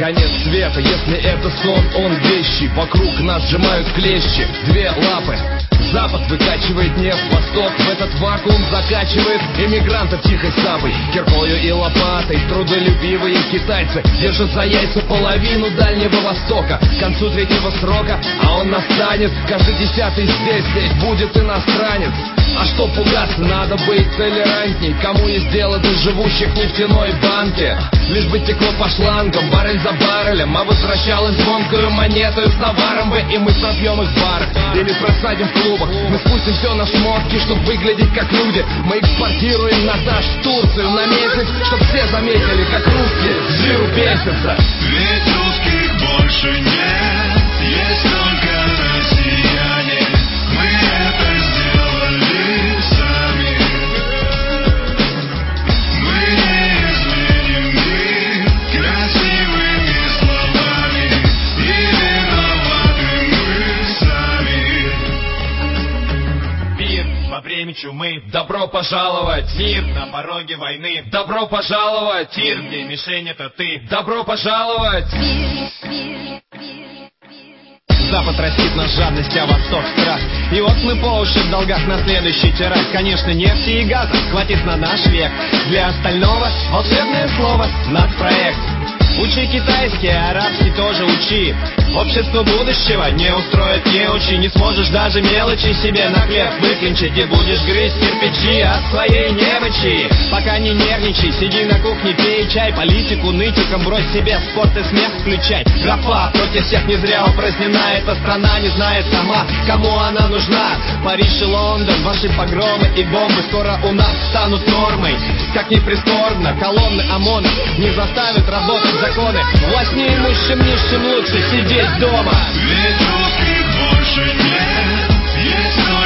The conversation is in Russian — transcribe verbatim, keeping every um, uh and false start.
конец света. Если это сон, он вещий. Вокруг нас сжимают клещи. Две лапы. Запад выкачивает нефть, восток в этот вакуум закачивает эмигрантов тихой сапой, киркою и лопатой. Трудолюбивые китайцы держат за яйца половину Дальнего Востока. К концу третьего срока, а он настанет, каждый десятый здесь, здесь будет иностранец. А что пугаться, надо быть толерантней. Кому есть дело до живущих в нефтяной банке? Лишь бы текло по шлангам, баррель за баррелем, а возвращалась звонкую монету с товаром бы. И мы пропьем их в барах или просадим в клубах. Мы спустим все на шмотки, чтобы выглядеть как люди. Мы экспортируем Наташ в Турцию на месяц, чтоб все заметили, как русские с жиру бесятся. Ведь русских больше нет, есть только россияне. Мы это сделали сами. Мы не изменим мир красивыми словами, и виноваты мы сами. Мир во время чумы, Добро пожаловать! мир на пороге войны, Добро пожаловать! мир, где мишень это ты. Добро пожаловать! Запад растит на жадность, а Восток страх. И вот мы по уши в долгах на следующий теракт. Конечно, нефти и газа хватит на наш век. Для остального волшебное слово «надпроект». Учи китайский, арабский тоже учи. Общество будущего не устроит неучи. Не сможешь даже мелочи себе на хлеб выклинчить, и будешь грызть кирпичи от своей немочи. Пока не нервничай, сиди на кухне, пей чай. Политику нытиком брось себе, спорт и смех включай. Графа против всех не зря упразднена. Эта страна не знает сама, кому она нужна. Париж и Лондон, ваши погромы и бомбы скоро у нас станут нормой. Как ни прискорбно, колонны ОМОНа не заставят работать законы. Власть неимущим, нищим лучше сидеть дома. Ведь русских больше нет, есть только